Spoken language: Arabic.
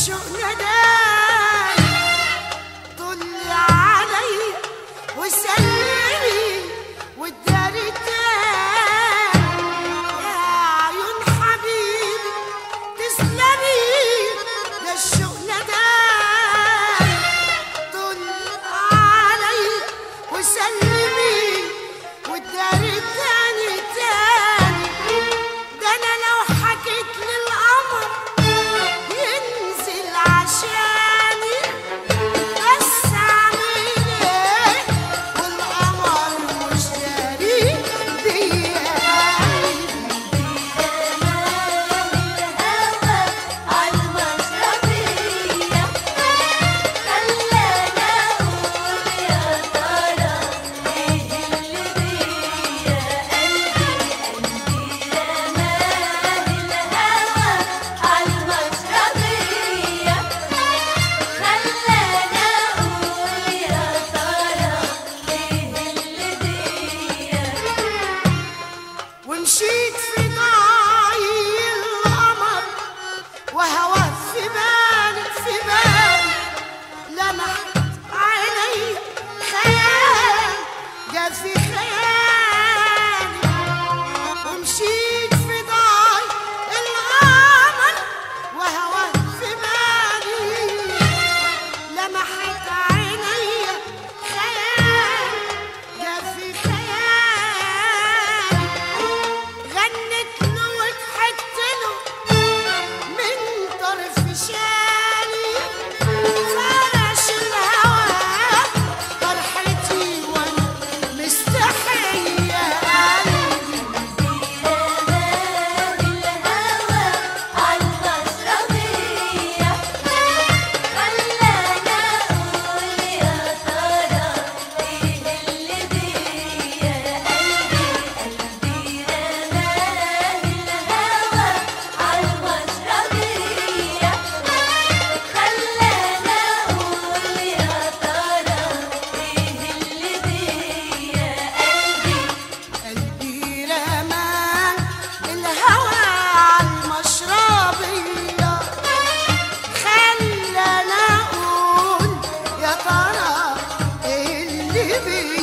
الشوق نداني طلي علي وسلمي والداري تاني يا عيون حبيبي تسلمي ده الشوق نداني طلي علي وسلمي والداري تاني تاني ده انا لو حكيت للقمر ينزل عشاني بس اعمل ايه والقمر مش داري بيا ومشيت في ضاي القمر وهوى في بالي لمحت عيني خيال جا في خيالي ومشيت في ضاي القمر وهوى في بالي لمحت عيني خيال جا في خيالي غنت له وضحكت له من طرف شالي فرش الهوى فرحتي وانا مستحية قلبي رمى الهوى عالمشربية خلاني أقول يا ترى إيه اللي بيا